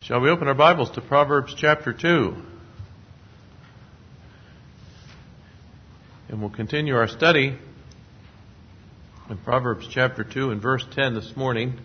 Shall we open our Bibles to Proverbs chapter 2? And we'll continue our study in Proverbs chapter 2 and verse 10 this morning.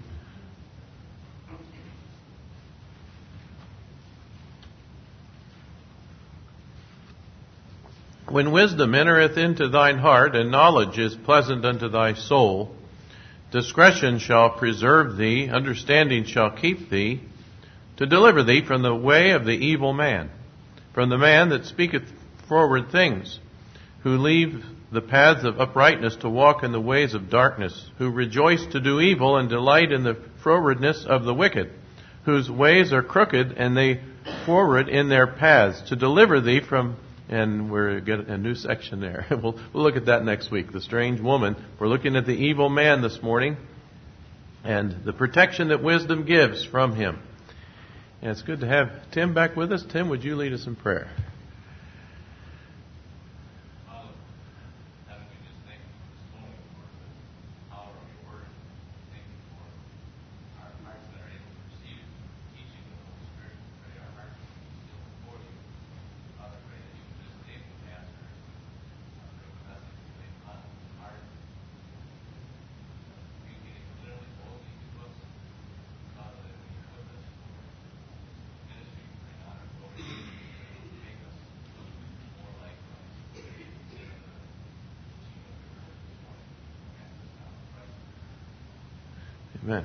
When wisdom entereth into thine heart, and knowledge is pleasant unto thy soul, discretion shall preserve thee, understanding shall keep thee, to deliver thee from the way of the evil man, from the man that speaketh forward things, who leave the paths of uprightness to walk in the ways of darkness, who rejoice to do evil and delight in the frowardness of the wicked, whose ways are crooked and they forward in their paths, to deliver thee from, and we're getting a new section there. We'll look at that next week. The strange woman. We're looking at the evil man this morning and the protection that wisdom gives from him. And it's good to have Tim back with us. Tim, would you lead us in prayer? Amen.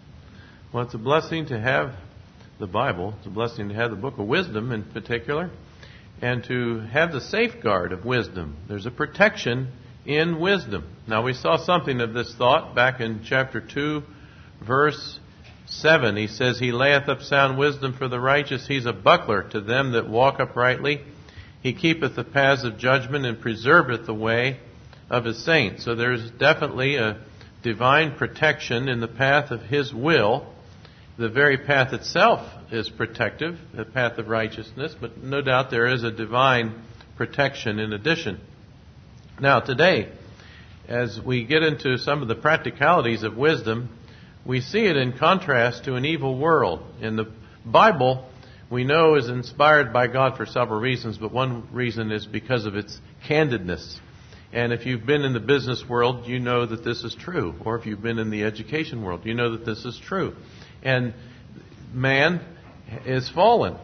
Well, it's a blessing to have the Bible. It's a blessing to have the book of wisdom in particular, and to have the safeguard of wisdom. There's a protection in wisdom. Now, we saw something of this thought back in chapter 2, verse 7. He says, He layeth up sound wisdom for the righteous. He's a buckler to them that walk uprightly. He keepeth the paths of judgment and preserveth the way of His saints. So there's definitely a divine protection in the path of His will. The very path itself is protective, the path of righteousness, but no doubt there is a divine protection in addition. Now today, as we get into some of the practicalities of wisdom, we see it in contrast to an evil world. In the Bible, we know is inspired by God for several reasons, but one reason is because of its candidness. And if you've been in the business world, you know that this is true. Or if you've been in the education world, you know that this is true. And man is fallen.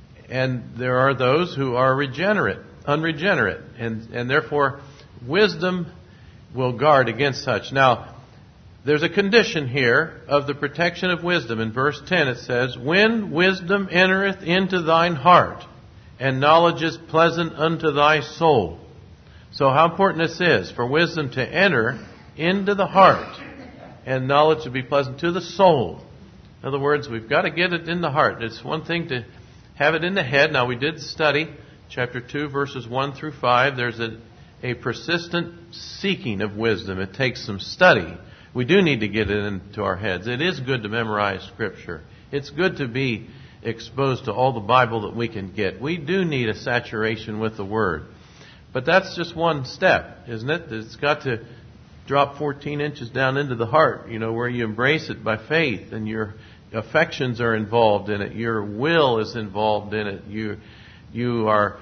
And there are those who are unregenerate. And therefore, wisdom will guard against such. Now, there's a condition here of the protection of wisdom. In verse 10 it says, When wisdom entereth into thine heart, and knowledge is pleasant unto thy soul. So how important this is for wisdom to enter into the heart and knowledge to be pleasant to the soul. In other words, we've got to get it in the heart. It's one thing to have it in the head. Now, we did study chapter 2, verses 1 through 5. There's a persistent seeking of wisdom. It takes some study. We do need to get it into our heads. It is good to memorize Scripture. It's good to be exposed to all the Bible that we can get. We do need a saturation with the Word. But that's just one step, isn't it? It's got to drop 14 inches down into the heart, where you embrace it by faith and your affections are involved in it. Your will is involved in it. You are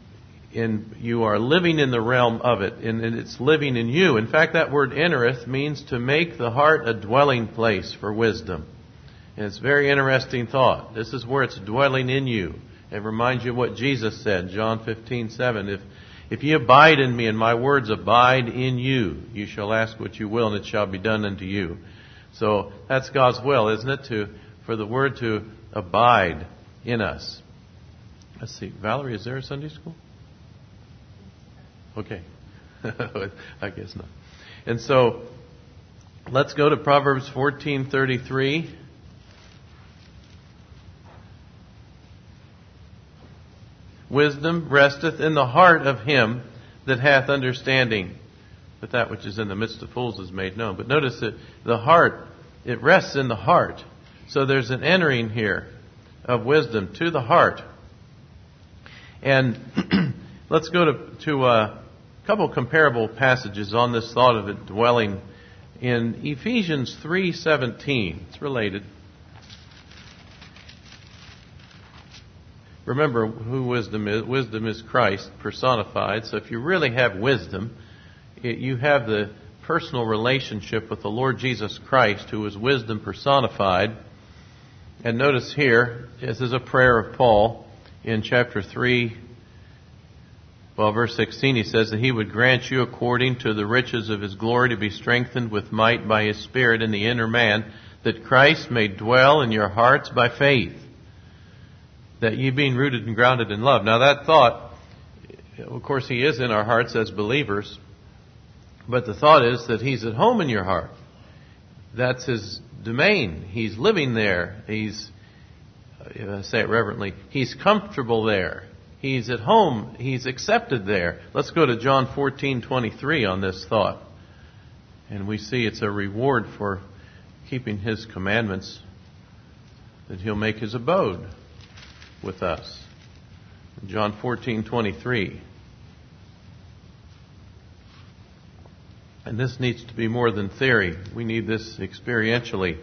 living in the realm of it, and it's living in you. In fact, that word entereth means to make the heart a dwelling place for wisdom. And it's a very interesting thought. This is where it's dwelling in you. It reminds you of what Jesus said, John 15:7. If ye abide in me and my words abide in you, you shall ask what you will and it shall be done unto you. So that's God's will, isn't it? For the word to abide in us. Let's see. Valerie, is there a Sunday school? Okay. I guess not. And so let's go to Proverbs 14:33. Wisdom resteth in the heart of him that hath understanding, but that which is in the midst of fools is made known. But notice that the heart, it rests in the heart. So there's an entering here of wisdom to the heart. And let's go to a couple comparable passages on this thought of it dwelling in Ephesians 3:17. It's related. remember who wisdom is. Wisdom is Christ personified. So if you really have wisdom, you have the personal relationship with the Lord Jesus Christ, who is wisdom personified. And notice here, this is a prayer of Paul in chapter 3, verse 16. He says that he would grant you according to the riches of his glory to be strengthened with might by his Spirit in the inner man, that Christ may dwell in your hearts by faith, that ye being rooted and grounded in love. Now that thought, of course, he is in our hearts as believers, but the thought is that he's at home in your heart. That's his domain. He's living there. He's, say it reverently, he's comfortable there. He's at home. He's accepted there. Let's go to John 14:23 on this thought. And we see it's a reward for keeping his commandments, that he'll make his abode with us. John 14:23. And this needs to be more than theory. We need this experientially.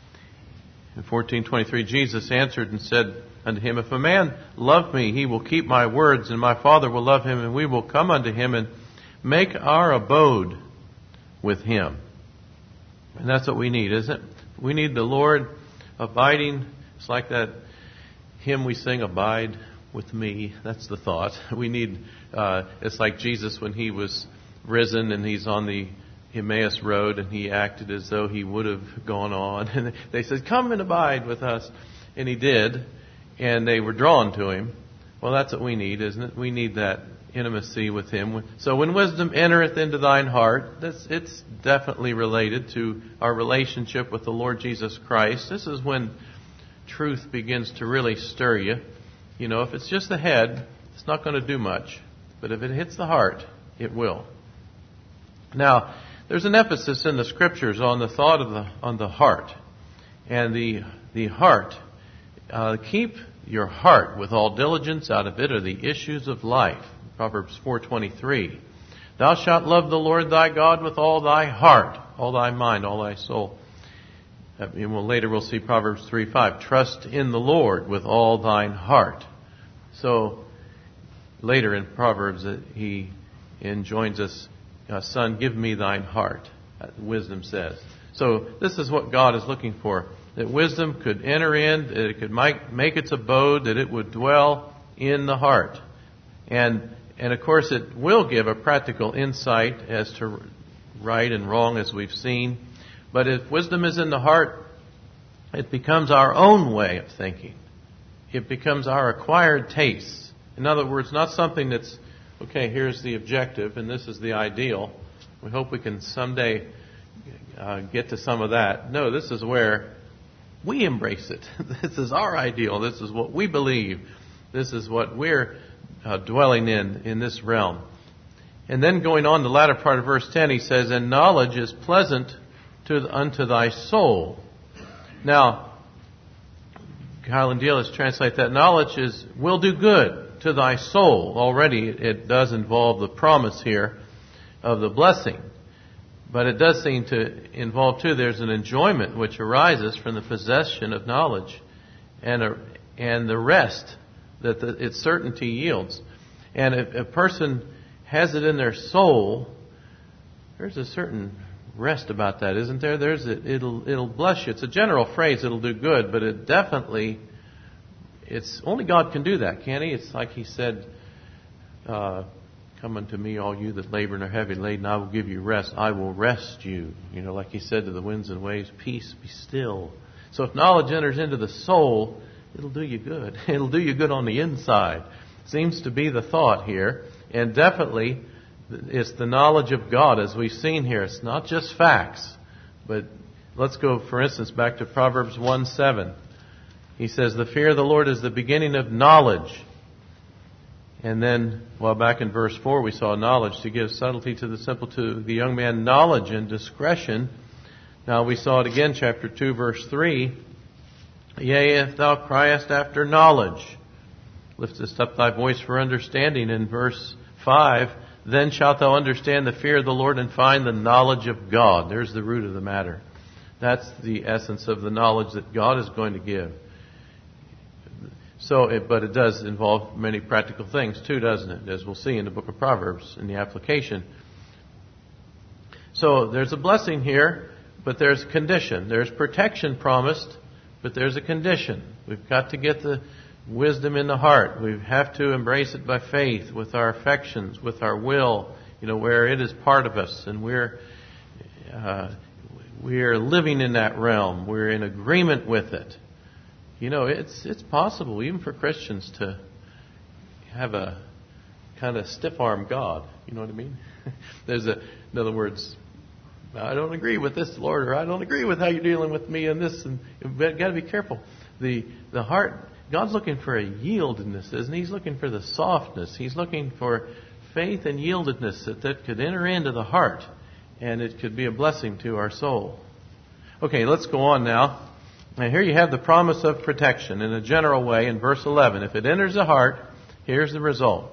In 14:23, Jesus answered and said unto him, If a man love me, he will keep my words, and my Father will love him, and we will come unto him and make our abode with him. And that's what we need, isn't it? We need the Lord abiding. It's like that hymn we sing, Abide with me. That's the thought. We need, it's like Jesus when he was risen and he's on the Emmaus road and he acted as though he would have gone on. And they said, come and abide with us. And he did. And they were drawn to him. Well, that's what we need, isn't it? We need that intimacy with him. So when wisdom entereth into thine heart, it's definitely related to our relationship with the Lord Jesus Christ. This is when truth begins to really stir you. You know, if it's just the head, it's not going to do much. But if it hits the heart, it will. Now, there's an emphasis in the Scriptures on the thought of on the heart. And the heart, keep your heart with all diligence, out of it are the issues of life. Proverbs 4:23. Thou shalt love the Lord thy God with all thy heart, all thy mind, all thy soul. And later we'll see Proverbs 3:5. Trust in the Lord with all thine heart. So later in Proverbs he enjoins us, son, give me thine heart, wisdom says. So this is what God is looking for. That wisdom could enter in, that it could make its abode, that it would dwell in the heart. And of course it will give a practical insight as to right and wrong, as we've seen. But if wisdom is in the heart, it becomes our own way of thinking. It becomes our acquired tastes. In other words, not something that's, okay, here's the objective and this is the ideal. We hope we can someday get to some of that. No, this is where we embrace it. This is our ideal. This is what we believe. This is what we're dwelling in this realm. And then going on the latter part of verse 10, he says, and knowledge is pleasant unto thy soul. Now, Kyle and Dealis translate that knowledge will do good to thy soul. Already it does involve the promise here of the blessing. But it does seem to involve, too, there's an enjoyment which arises from the possession of knowledge and the rest that its certainty yields. And if a person has it in their soul, there's a certain rest about that, isn't there? It'll bless you. It's a general phrase, it'll do good, but it definitely, it's only God can do that, can't he? It's like he said, come unto me, all you that labor and are heavy laden, I will give you rest. I will rest you. You know, like he said to the winds and waves, peace, be still. So if knowledge enters into the soul, it'll do you good. It'll do you good on the inside. Seems to be the thought here. And definitely, it's the knowledge of God, as we've seen here. It's not just facts. But let's go, for instance, back to Proverbs 1:7. He says, the fear of the Lord is the beginning of knowledge. And then, back in verse 4, we saw knowledge to give subtlety to the simple, to the young man knowledge and discretion. Now we saw it again, chapter 2, verse 3. Yea, if thou criest after knowledge, liftest up thy voice for understanding. In verse 5, then shalt thou understand the fear of the Lord and find the knowledge of God. There's the root of the matter. That's the essence of the knowledge that God is going to give. But it does involve many practical things too, doesn't it? As we'll see in the book of Proverbs in the application. So there's a blessing here, but there's a condition. There's protection promised, but there's a condition. We've got to get the wisdom in the heart. We have to embrace it by faith, with our affections, with our will, where it is part of us, and we're living in that realm. We're in agreement with it. It's possible even for Christians to have a kind of stiff-armed God. You know what I mean? In other words, I don't agree with this, Lord, or I don't agree with how you're dealing with me in this, and you've got to be careful. The heart, God's looking for a yieldedness, isn't He? He's looking for the softness. He's looking for faith and yieldedness that could enter into the heart, and it could be a blessing to our soul. Okay, let's go on now. Now here you have the promise of protection in a general way in verse 11. If it enters the heart, here's the result.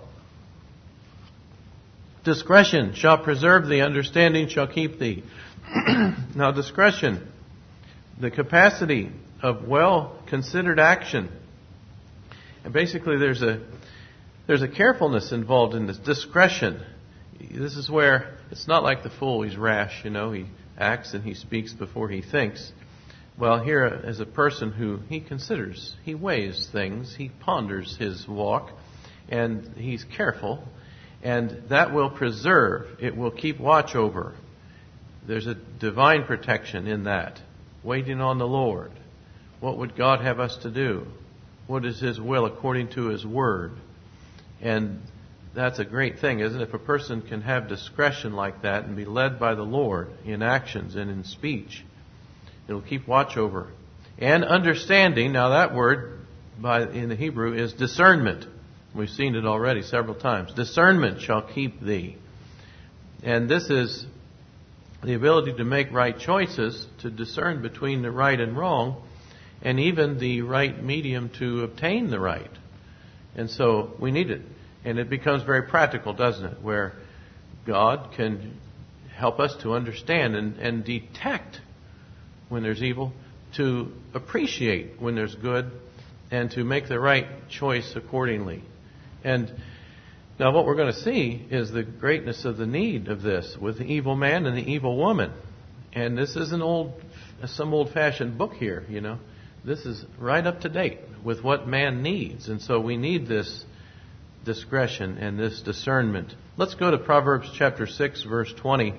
Discretion shall preserve thee, understanding shall keep thee. Now discretion, the capacity of well-considered action. And basically there's a carefulness involved in this discretion. This is where it's not like the fool, he's rash, he acts and he speaks before he thinks. Well, here as a person who he considers, he weighs things, he ponders his walk, and he's careful, and that will preserve, it will keep watch over. There's a divine protection in that, waiting on the Lord. What would God have us to do? What is His will according to His Word? And that's a great thing, isn't it? If a person can have discretion like that and be led by the Lord in actions and in speech, it'll keep watch over. And understanding, now that word in the Hebrew is discernment. We've seen it already several times. Discernment shall keep thee. And this is the ability to make right choices, to discern between the right and wrong, and even the right medium to obtain the right. And so we need it. And it becomes very practical, doesn't it? Where God can help us to understand and detect when there's evil, to appreciate when there's good, and to make the right choice accordingly. And now what we're going to see is the greatness of the need of this with the evil man and the evil woman. And this isn't some old-fashioned book here, This is right up to date with what man needs. And so we need this discretion and this discernment. Let's go to Proverbs chapter 6, verse 20.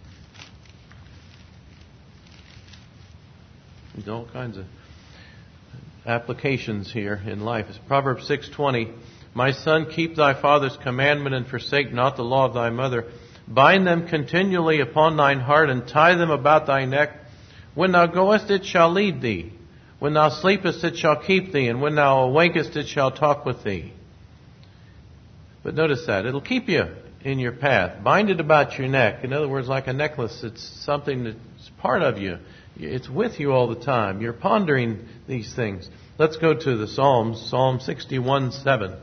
There's all kinds of applications here in life. It's Proverbs 6:20. My son, keep thy father's commandment and forsake not the law of thy mother. Bind them continually upon thine heart and tie them about thy neck. When thou goest, it shall lead thee. When thou sleepest, it shall keep thee. And when thou awakest, it shall talk with thee. But notice that. It'll keep you in your path. Bind it about your neck. In other words, like a necklace. It's something that's part of you. It's with you all the time. You're pondering these things. Let's go to the Psalms. Psalm 61:7.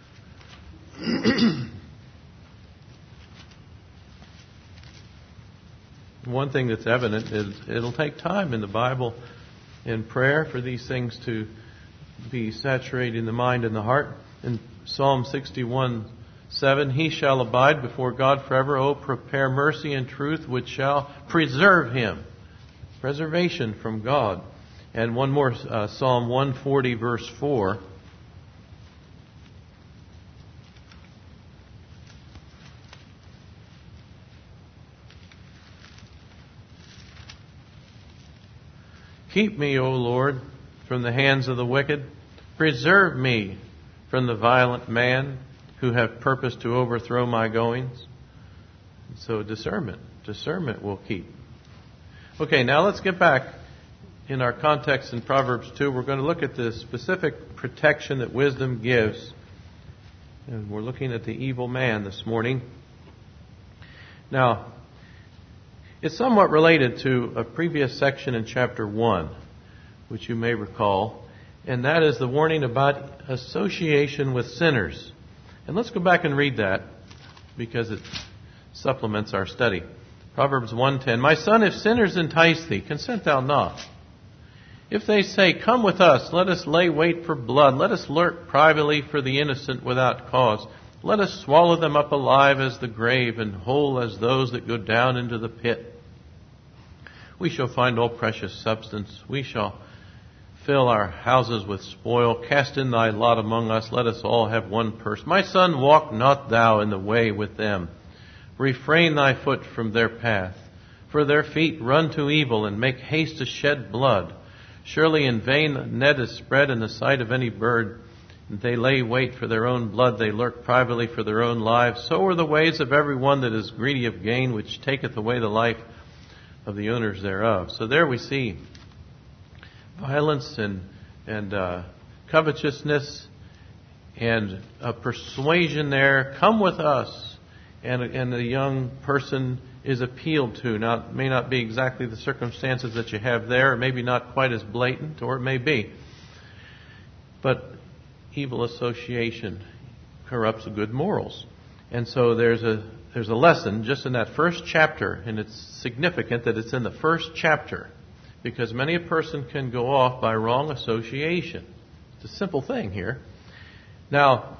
One thing that's evident is it'll take time in the Bible in prayer for these things to be saturated in the mind and the heart. In Psalm 61:7, He shall abide before God forever. O prepare mercy and truth, which shall preserve him. Preservation from God. And one more, Psalm 140, verse 4. Keep me, O Lord, from the hands of the wicked. Preserve me from the violent man who have purposed to overthrow my goings. So discernment will keep. Okay, now let's get back in our context in Proverbs 2. We're going to look at the specific protection that wisdom gives. And we're looking at the evil man this morning. Now, it's somewhat related to a previous section in chapter 1, which you may recall, and that is the warning about association with sinners. And let's go back and read that because it supplements our study. Proverbs 1:10, My son, if sinners entice thee, consent thou not. If they say, "Come with us, let us lay wait for blood, let us lurk privately for the innocent without cause, let us swallow them up alive as the grave, and whole as those that go down into the pit. We shall find all precious substance. We shall fill our houses with spoil. Cast in thy lot among us. Let us all have one purse. My son, walk not thou in the way with them. Refrain thy foot from their path. For their feet run to evil and make haste to shed blood. Surely in vain a net is spread in the sight of any bird. They lay wait for their own blood. They lurk privately for their own lives. So are the ways of every one that is greedy of gain, which taketh away the life of the owners thereof." So there we see violence and covetousness and a persuasion there. Come with us. And the young person is appealed to. Now, it may not be exactly the circumstances that you have there, or maybe not quite as blatant, or it may be. But evil association corrupts good morals. And so there's a lesson just in that first chapter, and it's significant that it's in the first chapter, because many a person can go off by wrong association. It's a simple thing here. Now,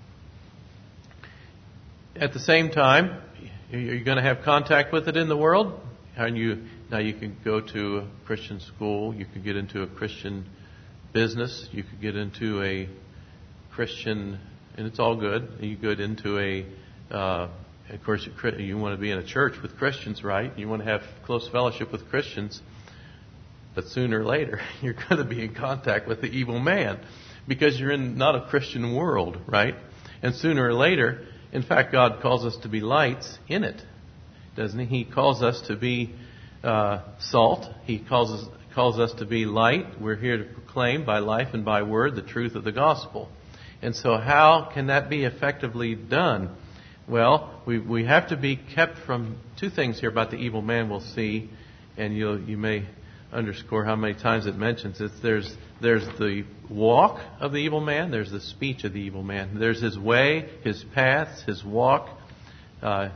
at the same time, you're going to have contact with it in the world. And you can go to a Christian school. You could get into a Christian business. You could get into a Christian, and it's all good. You get into of course, you want to be in a church with Christians, right? You want to have close fellowship with Christians. But sooner or later, you're going to be in contact with the evil man, because you're in not a Christian world, right? And sooner or later, in fact, God calls us to be lights in it, doesn't He? He calls us to be salt. He calls us to be light. We're here to proclaim by life and by word the truth of the gospel. And so how can that be effectively done? Well, we have to be kept from two things here about the evil man we'll see, and you may underscore how many times it mentions it. There's the walk of the evil man. There's the speech of the evil man. There's his way, his paths, his walk. And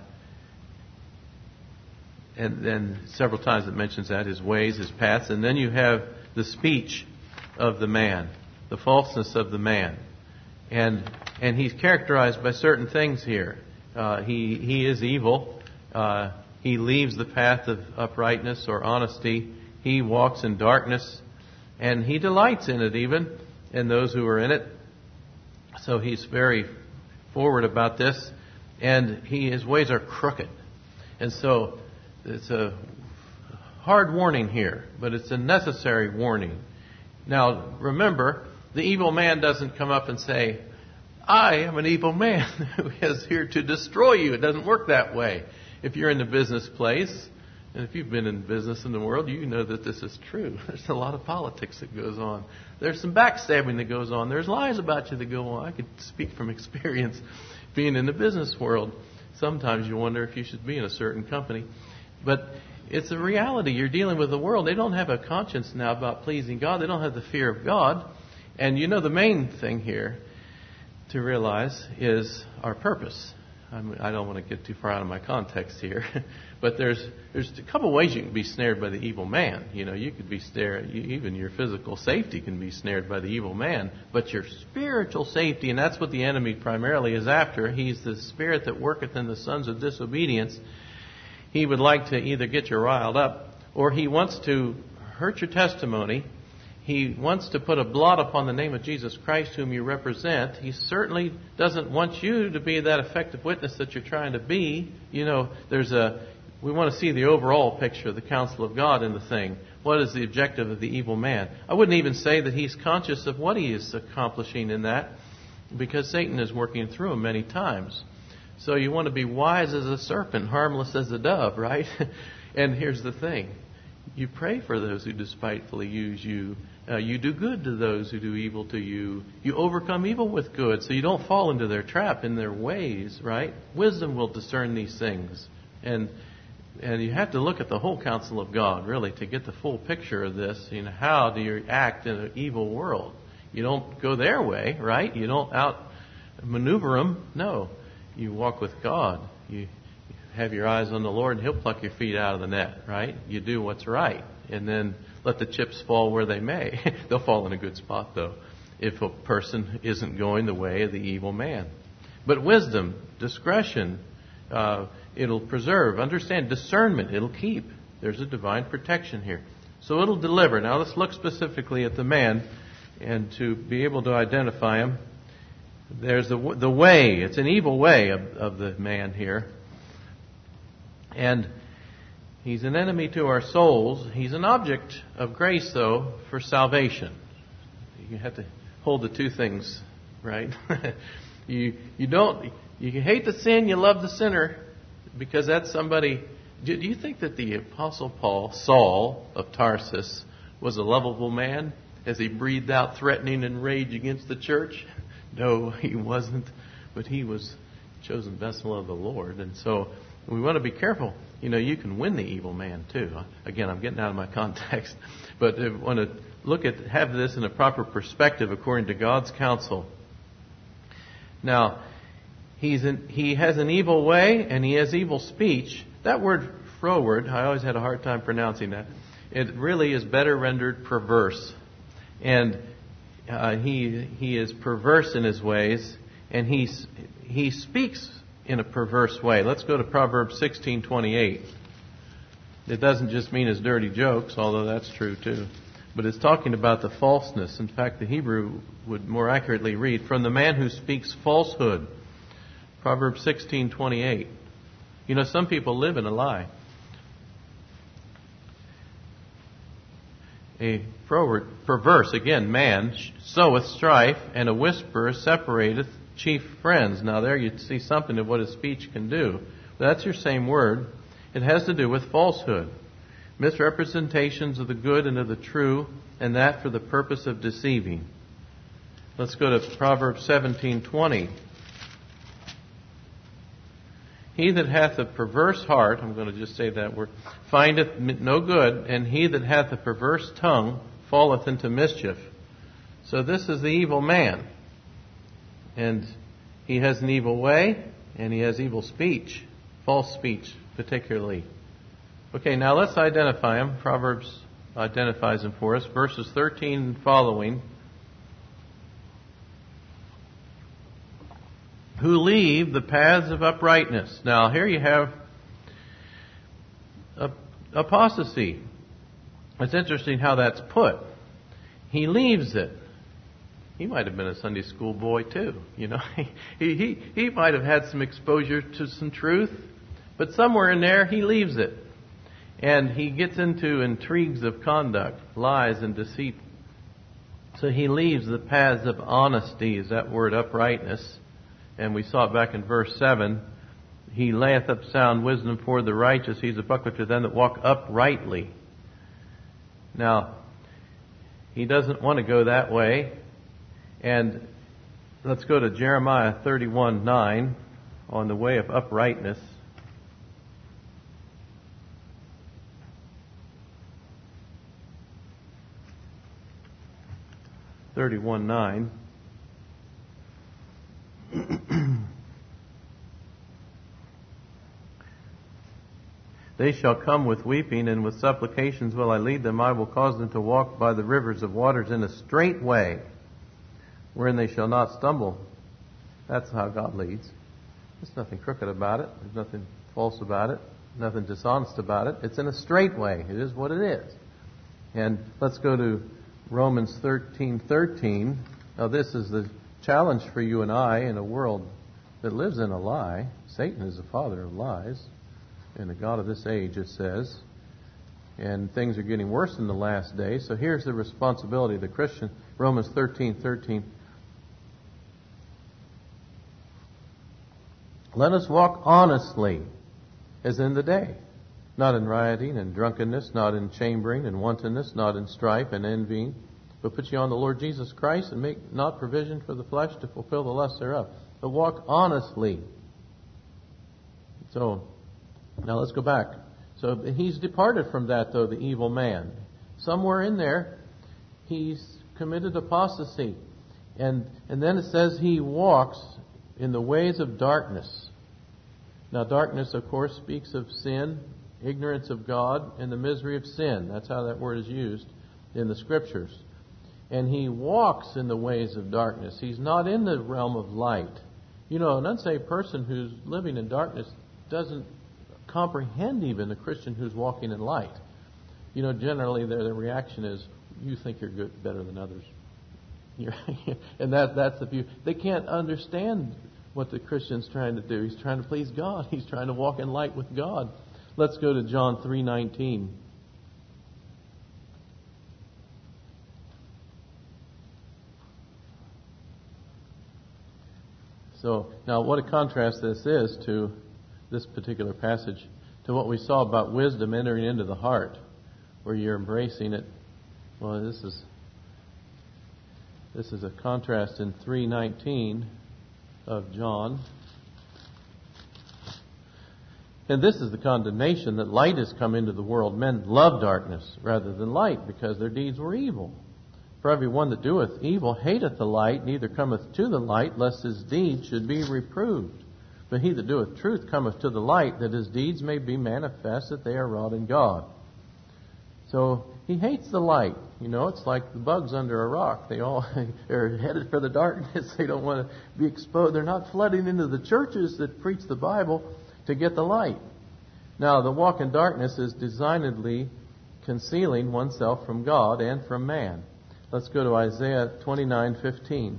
then several times it mentions that, his ways, his paths. And then you have the speech of the man, the falseness of the man. And he's characterized by certain things here. He is evil. He leaves the path of uprightness or honesty. He walks in darkness, and he delights in it even, and those who are in it. So he's very forward about this, and his ways are crooked. And so it's a hard warning here, but it's a necessary warning. Now, remember, the evil man doesn't come up and say, "I am an evil man who is here to destroy you." It doesn't work that way. If you're in the business place, and if you've been in business in the world, you know that this is true. There's a lot of politics that goes on. There's some backstabbing that goes on. There's lies about you that go on. I could speak from experience being in the business world. Sometimes you wonder if you should be in a certain company. But it's a reality. You're dealing with the world. They don't have a conscience now about pleasing God. They don't have the fear of God. And you know the main thing here to realize is our purpose. I don't want to get too far out of my context here, but there's a couple ways you can be snared by the evil man. You know, you could be snared, even your physical safety can be snared by the evil man, but your spiritual safety, and that's what the enemy primarily is after. He's the spirit that worketh in the sons of disobedience. He would like to either get you riled up, or he wants to hurt your testimony. He wants to put a blot upon the name of Jesus Christ, whom you represent. He certainly doesn't want you to be that effective witness that you're trying to be. You know, we want to see the overall picture of the counsel of God in the thing. What is the objective of the evil man? I wouldn't even say that he's conscious of what he is accomplishing in that, because Satan is working through him many times. So you want to be wise as a serpent, harmless as a dove, right? And here's the thing. You pray for those who despitefully use you. You do good to those who do evil to you. You overcome evil with good, so you don't fall into their trap in their ways, right? Wisdom will discern these things. And you have to look at the whole counsel of God, really, to get the full picture of this. You know, how do you act in an evil world? You don't go their way, right? You don't outmaneuver them. No. You walk with God. You have your eyes on the Lord, and He'll pluck your feet out of the net, right? You do what's right. And then let the chips fall where they may. They'll fall in a good spot, though, if a person isn't going the way of the evil man. But wisdom, discretion, it'll preserve. Understand, discernment, it'll keep. There's a divine protection here. So it'll deliver. Now let's look specifically at the man, and to be able to identify him. There's the way. It's an evil way of the man here. And he's an enemy to our souls. He's an object of grace, though, for salvation. You have to hold the two things, right? You hate the sin, you love the sinner, because that's somebody. Do you think that the Apostle Paul, Saul of Tarsus, was a lovable man as he breathed out threatening and rage against the church? No, he wasn't. But he was a chosen vessel of the Lord. And so we want to be careful. You can win the evil man too. Again, I'm getting out of my context. But I want to have this in a proper perspective according to God's counsel. Now, he has an evil way and he has evil speech. That word froward, I always had a hard time pronouncing that. It really is better rendered perverse. And he is perverse in his ways, and he speaks in a perverse way. Let's go to Proverbs 16:28. It doesn't just mean his dirty jokes, although that's true too. But it's talking about the falseness. In fact, the Hebrew would more accurately read, from the man who speaks falsehood. Proverbs 16:28. Some people live in a lie. A froward, perverse, again, man, soweth strife, and a whisperer separateth chief friends. Now there you see something of what his speech can do. That's your same word. It has to do with falsehood. Misrepresentations of the good and of the true, and that for the purpose of deceiving. Let's go to Proverbs 17:20. He that hath a perverse heart, I'm going to just say that word, findeth no good, and he that hath a perverse tongue falleth into mischief. So this is the evil man. And he has an evil way, and he has evil speech, false speech particularly. Okay, now let's identify him. Proverbs identifies him for us. Verses 13 and following. Who leave the paths of uprightness. Now here you have apostasy. It's interesting how that's put. He leaves it. He might have been a Sunday school boy too. He might have had some exposure to some truth, but somewhere in there he leaves it. And he gets into intrigues of conduct, lies and deceit. So he leaves the paths of honesty, is that word, uprightness. And we saw it back in verse 7. He layeth up sound wisdom for the righteous. He's a buckler to them that walk uprightly. Now, he doesn't want to go that way. And let's go to Jeremiah 31:9 on the way of uprightness. (31:9). They shall come with weeping, and with supplications will I lead them. I will cause them to walk by the rivers of waters in a straight way, wherein they shall not stumble. That's how God leads. There's nothing crooked about it. There's nothing false about it. Nothing dishonest about it. It's in a straight way. It is what it is. And let's go to Romans 13:13. Now this is the challenge for you and I in a world that lives in a lie. Satan is the father of lies, and the god of this age, it says. And things are getting worse in the last days. So here's the responsibility of the Christian. Romans 13:13. Let us walk honestly as in the day, not in rioting and drunkenness, not in chambering and wantonness, not in strife and envying, but put ye on the Lord Jesus Christ, and make not provision for the flesh to fulfill the lust thereof, but walk honestly. So, now let's go back. So he's departed from that, though, the evil man. Somewhere in there, he's committed apostasy. And then it says he walks in the ways of darkness. Now, darkness, of course, speaks of sin ignorance of God and the misery of sin. That's how that word is used in the Scriptures. And he walks in the ways of darkness. He's not in the realm of light. You know, an unsaved person who's living in darkness doesn't comprehend even a Christian who's walking in light. You know, generally their reaction is, you think you're good, better than others. And that's the view. They can't understand what the Christian's trying to do. He's trying to please God. He's trying to walk in light with God. Let's go to John 3:19. So, now what a contrast this is to this particular passage, to what we saw about wisdom entering into the heart, where you're embracing it. Well, this is a contrast in 3:19 of John. And this is the condemnation, that light has come into the world. Men love darkness rather than light, because their deeds were evil. For everyone that doeth evil hateth the light, neither cometh to the light, lest his deeds should be reproved. But he that doeth truth cometh to the light, that his deeds may be manifest, that they are wrought in God. So he hates the light. You know, it's like the bugs under a rock. They all are headed for the darkness. They don't want to be exposed. They're not flooding into the churches that preach the Bible to get the light. Now, the walk in darkness is designedly concealing oneself from God and from man. Let's go to Isaiah 29:15.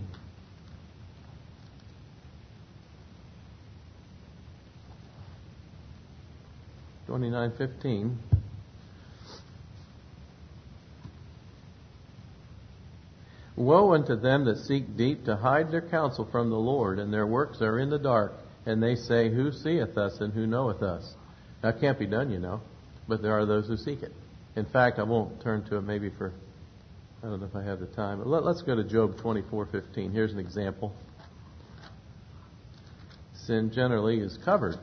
Woe unto them that seek deep to hide their counsel from the Lord, and their works are in the dark. And they say, who seeth us and who knoweth us? Now, it can't be done, you know, but there are those who seek it. In fact, I won't turn to it maybe for, I don't know if I have the time. But let's go to Job 24:15. Here's an example. Sin generally is covered,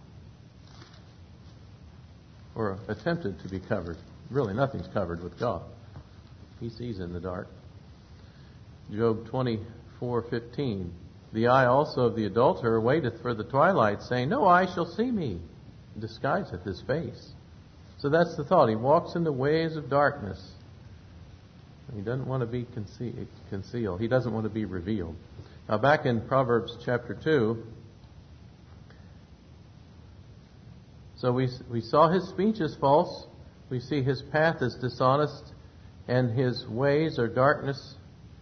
or attempted to be covered. Really, nothing's covered with God. He sees in the dark. Job 24:15. The eye also of the adulterer waiteth for the twilight, saying, no eye shall see me. Disguiseth his face. So that's the thought. He walks in the ways of darkness. He doesn't want to be concealed. He doesn't want to be revealed. Now, back in Proverbs chapter 2, so we saw his speech is false. We see his path is dishonest, and his ways are darkness.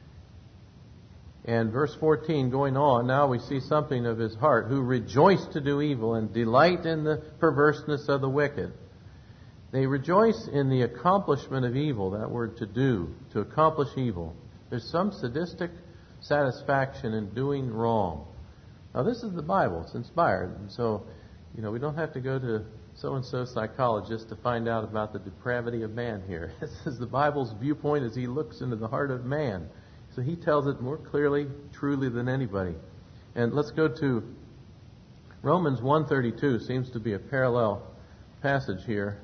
And verse 14 going on, now we see something of his heart, who rejoice to do evil and delight in the perverseness of the wicked. They rejoice in the accomplishment of evil, that word to do, to accomplish evil. There's some sadistic satisfaction in doing wrong. Now, this is the Bible. It's inspired. And so, you know, we don't have to go to so-and-so psychologist to find out about the depravity of man here. This is the Bible's viewpoint as he looks into the heart of man. So he tells it more clearly, truly than anybody. And let's go to Romans 1:32. Seems to be a parallel passage here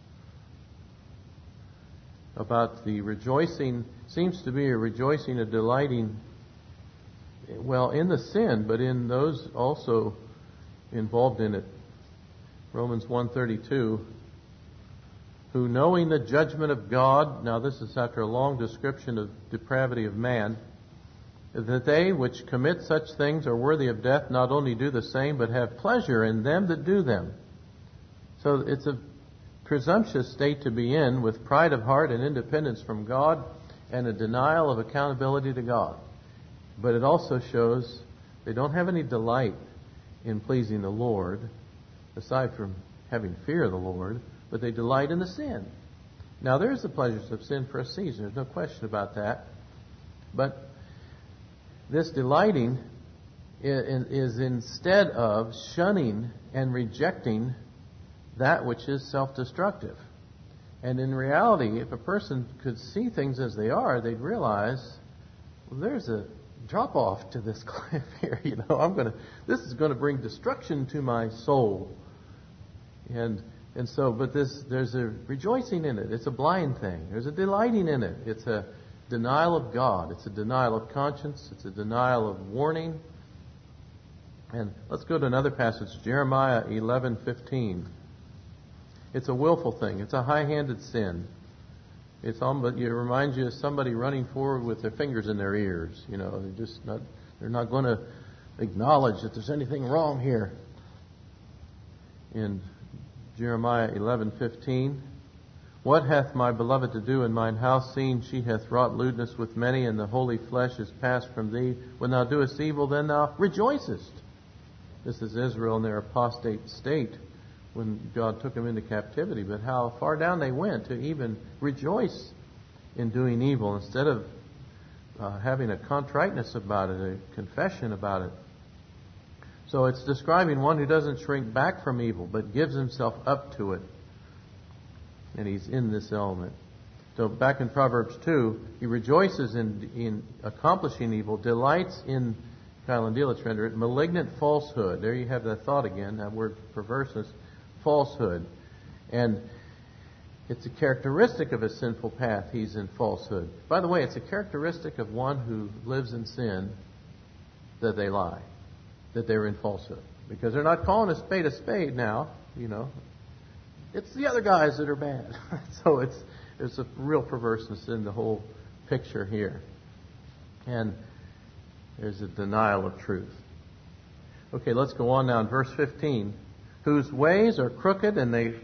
about the rejoicing. Seems to be a rejoicing, a delighting, well, in the sin, but in those also involved in it. Romans 1:32. Who, knowing the judgment of God, now this is after a long description of depravity of man, that they which commit such things are worthy of death, not only do the same, but have pleasure in them that do them. So it's a presumptuous state to be in, with pride of heart and independence from God, and a denial of accountability to God. But it also shows they don't have any delight in pleasing the Lord, aside from having fear of the Lord, but they delight in the sin. Now, there's the pleasures of sin for a season. There's no question about that. But this delighting is instead of shunning and rejecting that which is self-destructive. And in reality, if a person could see things as they are, they'd realize, well, there's a drop-off to this cliff here. You know, this is going to bring destruction to my soul. And so, but there's a rejoicing in it. It's a blind thing. There's a delighting in it. It's a denial of God. It's a denial of conscience. It's a denial of warning. And let's go to another passage, Jeremiah 11:15. It's a willful thing. It's a high-handed sin. It reminds you of somebody running forward with their fingers in their ears. They're not going to acknowledge that there's anything wrong here. In Jeremiah 11:15, what hath my beloved to do in mine house, seeing she hath wrought lewdness with many, and the holy flesh is passed from thee? When thou doest evil, then thou rejoicest. This is Israel in their apostate state when God took them into captivity. But how far down they went to even rejoice in doing evil instead of having a contriteness about it, a confession about it. So it's describing one who doesn't shrink back from evil, but gives himself up to it. And he's in this element. So back in Proverbs 2, he rejoices in accomplishing evil, delights in, Kyle and Delitzsch render it, malignant falsehood. There you have that thought again, that word perverseness, falsehood. And it's a characteristic of a sinful path, he's in falsehood. By the way, it's a characteristic of one who lives in sin that they lie, that they're in falsehood. Because they're not calling a spade now, It's the other guys that are bad. So there's a real perverseness in the whole picture here. And there's a denial of truth. Okay, let's go on now in verse 15. Whose ways are crooked and they...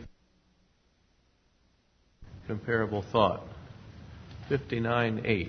Comparable thought. 59:8.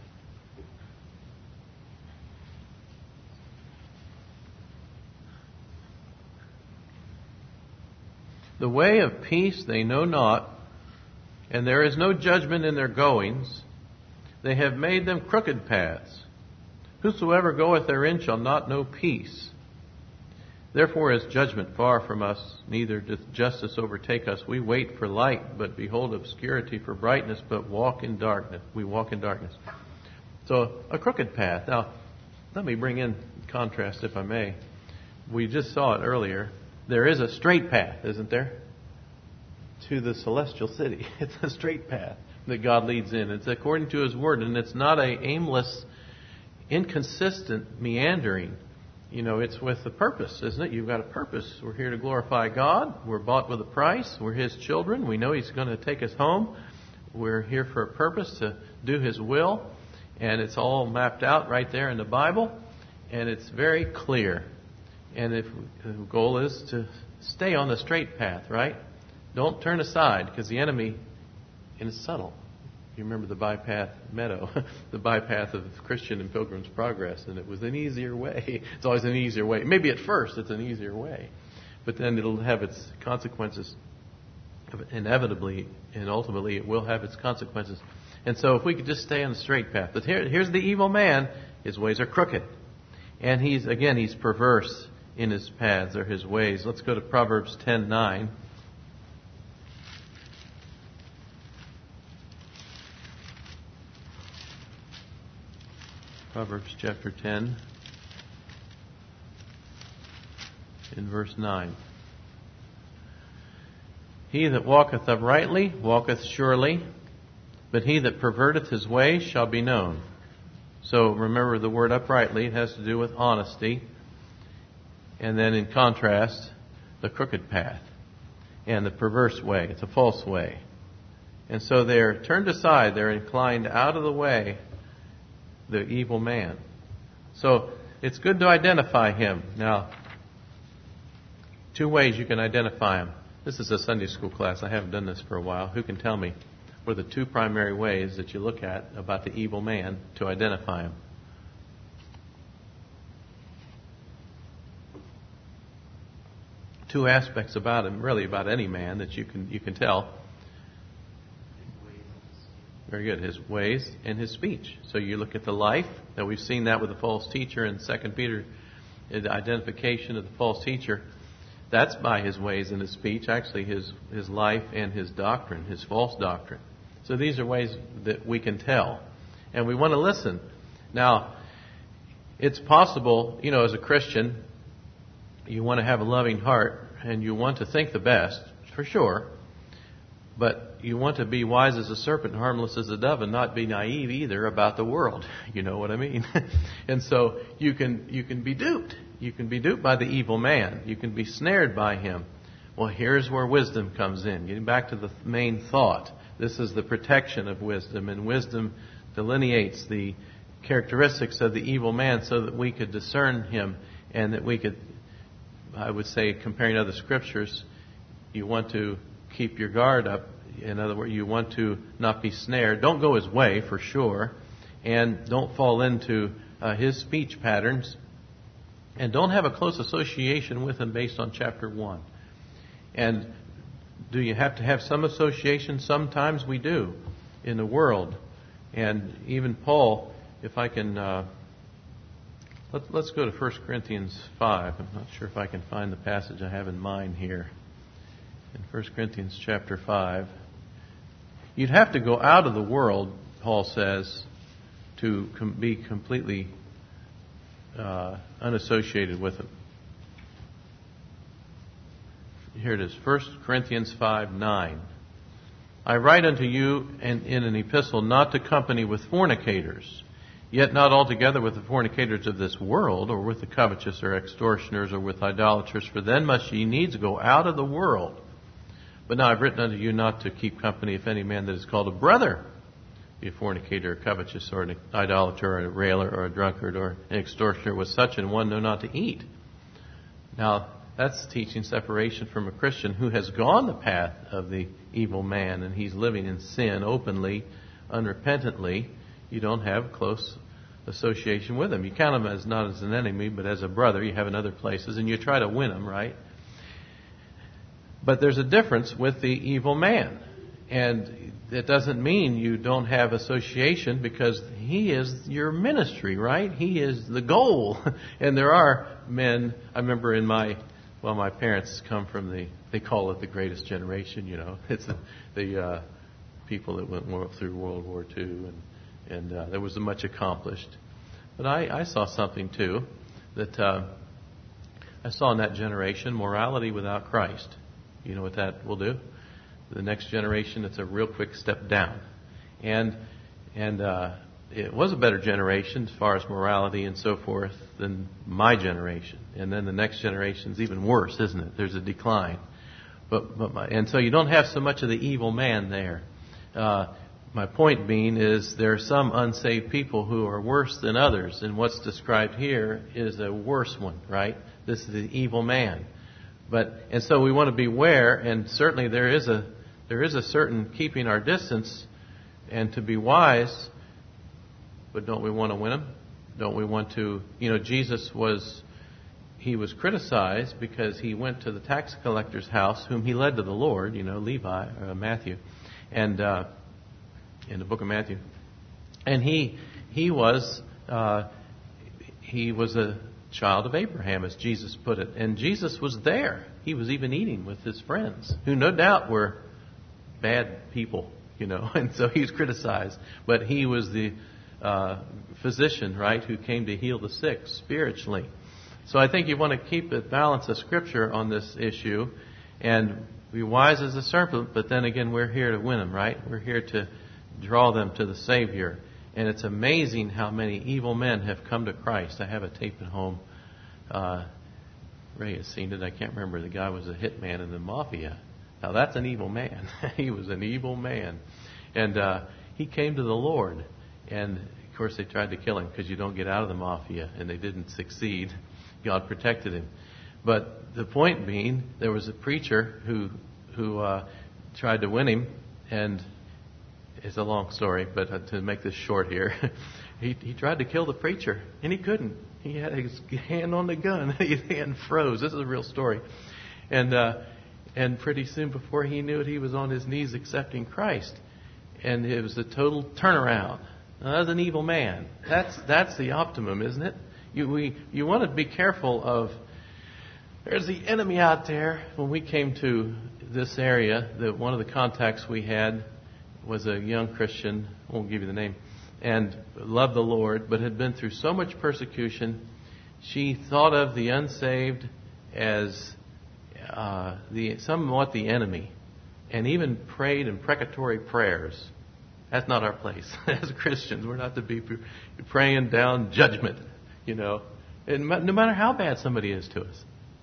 The way of peace they know not, and there is no judgment in their goings. They have made them crooked paths. Whosoever goeth therein shall not know peace. Therefore is judgment far from us, neither doth justice overtake us. We wait for light, but behold obscurity, for brightness, but walk in darkness. We walk in darkness. So, a crooked path. Now, let me bring in contrast, if I may. We just saw it earlier. There is a straight path, isn't there? To the celestial city. It's a straight path that God leads in. It's according to His Word, and it's not a aimless, inconsistent meandering. It's with a purpose, isn't it? You've got a purpose. We're here to glorify God. We're bought with a price. We're His children. We know He's going to take us home. We're here for a purpose to do His will. And it's all mapped out right there in the Bible. And it's very clear. And the goal is to stay on the straight path, right? Don't turn aside, because the enemy is subtle. You remember the bypath meadow, the bypath of Christian and Pilgrim's Progress, and it was an easier way. It's always an easier way. Maybe at first it's an easier way, but then it'll have its consequences inevitably, and ultimately it will have its consequences. And so if we could just stay on the straight path. But here's the evil man. His ways are crooked. And he's perverse in his paths or his ways. Let's go to Proverbs 10:9. Proverbs chapter 10, in verse 9. He that walketh uprightly walketh surely, but he that perverteth his way shall be known. So remember the word uprightly, it has to do with honesty. And then in contrast, the crooked path and the perverse way. It's a false way. And so they're turned aside, they're inclined out of the way, the evil man. So it's good to identify him. Now, two ways you can identify him. This is a Sunday school class. I haven't done this for a while. Who can tell me what are the two primary ways that you look at about the evil man to identify him? Two aspects about him, really about any man that you can tell. Very good. His ways and his speech. So you look at the life. Now we've seen that with the false teacher in 2 Peter, the identification of the false teacher. That's by his ways and his speech, actually his life and his doctrine, his false doctrine. So these are ways that we can tell. And we want to listen. Now, it's possible, as a Christian, you want to have a loving heart and you want to think the best, for sure. But you want to be wise as a serpent, harmless as a dove, and not be naive either about the world. You know what I mean? And so you can be duped. You can be duped by the evil man. You can be snared by him. Well, here's where wisdom comes in. Getting back to the main thought. This is the protection of wisdom, and wisdom delineates the characteristics of the evil man so that we could discern him and that we could, I would say, comparing other scriptures, you want to keep your guard up. In other words, you want to not be snared. Don't go his way, for sure, and don't fall into his speech patterns, and don't have a close association with him based on chapter 1. And do you have to have some association? Sometimes we do in the world. And even Paul, if I can, let's go to 1 Corinthians 5. I'm not sure if I can find the passage I have in mind here. In 1 Corinthians chapter 5. You'd have to go out of the world, Paul says, to be completely unassociated with it. Here it is, 1 Corinthians 5:9. I write unto you in an epistle not to company with fornicators, yet not altogether with the fornicators of this world, or with the covetous, or extortioners, or with idolaters, for then must ye needs go out of the world. But now I've written unto you not to keep company if any man that is called a brother be a fornicator, or covetous, or an idolater, or a railer, or a drunkard, or an extortioner, with such an one know not to eat. Now, that's teaching separation from a Christian who has gone the path of the evil man, and he's living in sin openly, unrepentantly. You don't have close association with him. You count him as not as an enemy, but as a brother. You have in other places, and you try to win him, right? But there's a difference with the evil man. And it doesn't mean you don't have association, because he is your ministry, right? He is the goal. And there are men, I remember my parents come from they call it the greatest generation, you know. It's the people that went through World War II, and there was much accomplished. But I saw something, too, that I saw in that generation, morality without Christ. You know what that will do? The next generation, it's a real quick step down. And it was a better generation as far as morality and so forth than my generation. And then the next generation is even worse, isn't it? There's a decline. And so you don't have so much of the evil man there. My point being is there are some unsaved people who are worse than others. And what's described here is a worse one, right? This is the evil man. And so we want to beware, and certainly there is a certain keeping our distance and to be wise, but don't we want to win them? Don't we want to, Jesus was criticized because he went to the tax collector's house, whom he led to the Lord, Levi, Matthew, and in the book of Matthew. And he was a child of Abraham, as Jesus put it. And Jesus was there. He was even eating with his friends, who no doubt were bad people, and so he's criticized. But he was the physician, right, who came to heal the sick spiritually. So I think you want to keep the balance of Scripture on this issue and be wise as a serpent, but then again, we're here to win them, right? We're here to draw them to the Savior. And it's amazing how many evil men have come to Christ. I have a tape at home. Ray has seen it. I can't remember. The guy was a hitman in the mafia. Now, that's an evil man. He was an evil man. And he came to the Lord. And, of course, they tried to kill him because you don't get out of the mafia. And they didn't succeed. God protected him. But the point being, there was a preacher who tried to win him. And it's a long story, but to make this short here, he tried to kill the preacher, and he couldn't. He had his hand on the gun. His hand froze. This is a real story. And pretty soon before he knew it, he was on his knees accepting Christ. And it was a total turnaround. Now, that's an evil man. That's the optimum, isn't it? You want to be careful of, there's the enemy out there. When we came to this area, one of the contacts we had was a young Christian, I won't give you the name, and loved the Lord, but had been through so much persecution. She thought of the unsaved as somewhat the enemy, and even prayed imprecatory prayers. That's not our place. As Christians, we're not to be praying down judgment, and no matter how bad somebody is to us.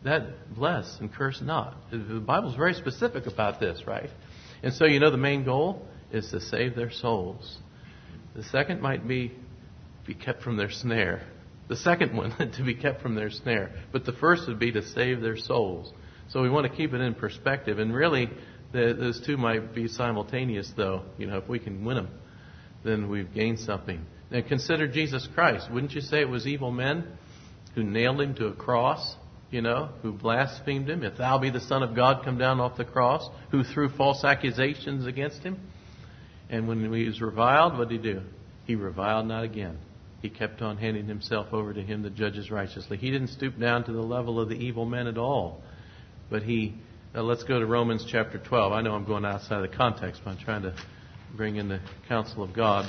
that bless and curse not. The Bible's very specific about this, right? And so, the main goal is to save their souls. The second might be kept from their snare. The second one, to be kept from their snare. But the first would be to save their souls. So we want to keep it in perspective. And really, those two might be simultaneous, though. If we can win them, then we've gained something. And consider Jesus Christ. Wouldn't you say it was evil men who nailed him to a cross? Who blasphemed him? If thou be the Son of God, come down off the cross. Who threw false accusations against him. And when he was reviled, what did he do? He reviled not again. He kept on handing himself over to him that judges righteously. He didn't stoop down to the level of the evil men at all. But let's go to Romans chapter 12. I know I'm going outside of the context, but I'm trying to bring in the counsel of God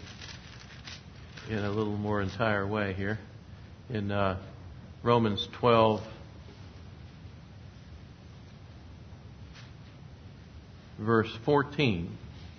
in a little more entire way here. In Romans 12, verse 14.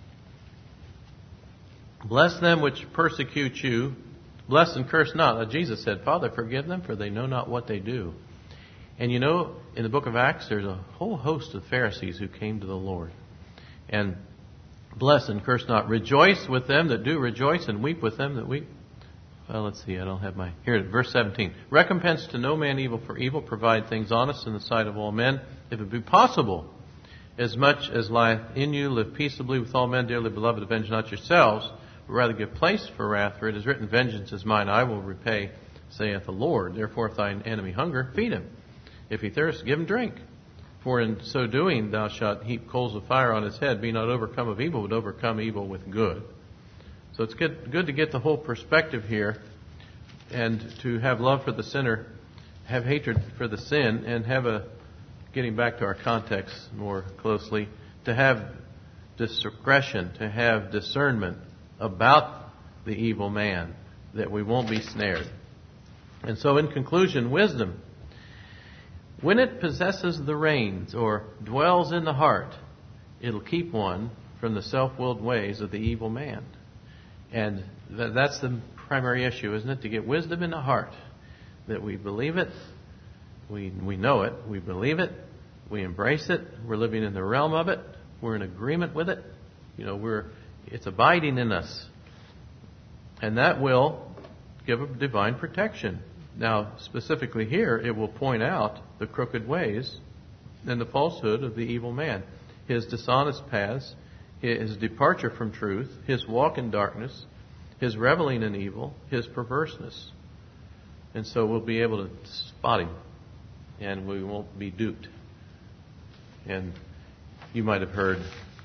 Bless them which persecute you. Bless and curse not. Now, Jesus said, Father, forgive them, for they know not what they do. And in the book of Acts, there's a whole host of Pharisees who came to the Lord. And bless and curse not. Rejoice with them that do rejoice, and weep with them that weep. Well, let's see. I don't have here, verse 17. Recompense to no man evil for evil. Provide things honest in the sight of all men. If it be possible, as much as lieth in you, live peaceably with all men. Dearly beloved, avenge not yourselves, but rather give place for wrath, for it is written, Vengeance is mine, I will repay, saith the Lord. Therefore, if thine enemy hunger, feed him. If he thirst, give him drink. For in so doing thou shalt heap coals of fire on his head. Be not overcome of evil, but overcome evil with good. So it's good to get the whole perspective here, and to have love for the sinner, have hatred for the sin, and getting back to our context more closely, to have discretion, to have discernment about the evil man, that we won't be snared. And so in conclusion, wisdom, when it possesses the reins or dwells in the heart, it'll keep one from the self-willed ways of the evil man. And that's the primary issue, isn't it? To get wisdom in the heart, that we believe it, we know it, we believe it, we embrace it, we're living in the realm of it, we're in agreement with it, it's abiding in us. And that will give a divine protection. Now, specifically here, it will point out the crooked ways and the falsehood of the evil man. His dishonest paths, his departure from truth, his walk in darkness, his reveling in evil, his perverseness. And so we'll be able to spot him, and we won't be duped. And you might have heard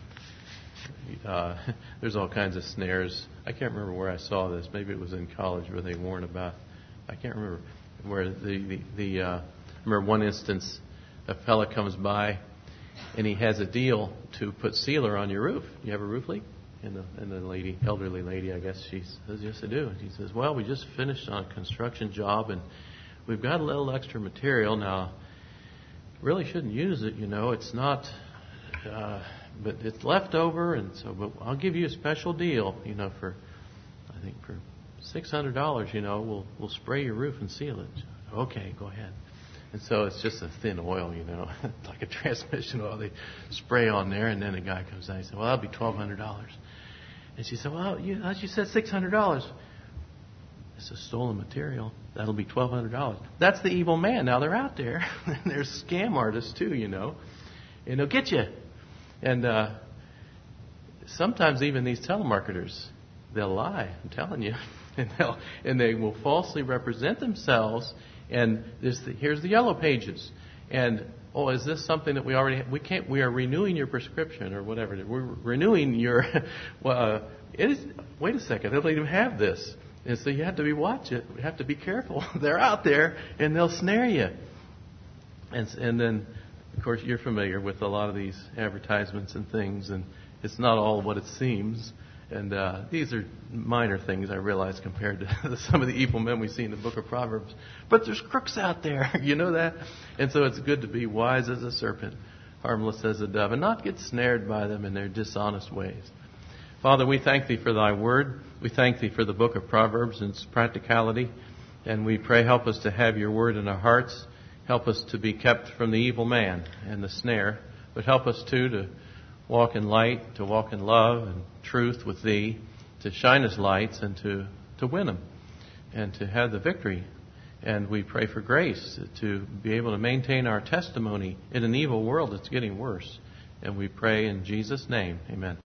there's all kinds of snares. I can't remember where I saw this. Maybe it was in college where they warned about. I can't remember where I remember one instance, a fella comes by and he has a deal to put sealer on your roof. You have a roof leak? And the elderly lady, I guess, she says, yes, I do. And he says, well, we just finished on a construction job and we've got a little extra material. Now, really shouldn't use it, It's not, but it's left over, and so, but I'll give you a special deal, for $600, we'll spray your roof and seal it. Okay, go ahead. And so it's just a thin oil, like a transmission oil. They spray on there, and then the guy comes out and says, well, that'll be $1,200. And she said, well, you said $600. It's a stolen material. That'll be $1,200. That's the evil man. Now they're out there. And there's scam artists too, and they'll get you. And sometimes even these telemarketers, they'll lie. I'm telling you, and they will falsely represent themselves. And here's the yellow pages. And is this something that we already have? We are renewing your prescription or whatever. We're renewing your. Wait a second, they don't even have this. And so you have to be watching. You have to be careful. They're out there, and they'll snare you. And then, of course, you're familiar with a lot of these advertisements and things, and it's not all what it seems. And these are minor things, I realize, compared to some of the evil men we see in the book of Proverbs. But there's crooks out there, you know that? And so it's good to be wise as a serpent, harmless as a dove, and not get snared by them in their dishonest ways. Father, we thank Thee for Thy word. We thank Thee for the book of Proverbs and its practicality. And we pray, help us to have Your word in our hearts. Help us to be kept from the evil man and the snare, but help us too to walk in light, to walk in love and truth with Thee, to shine as lights and to win them and to have the victory. And we pray for grace to be able to maintain our testimony in an evil world that's getting worse. And we pray in Jesus' name. Amen.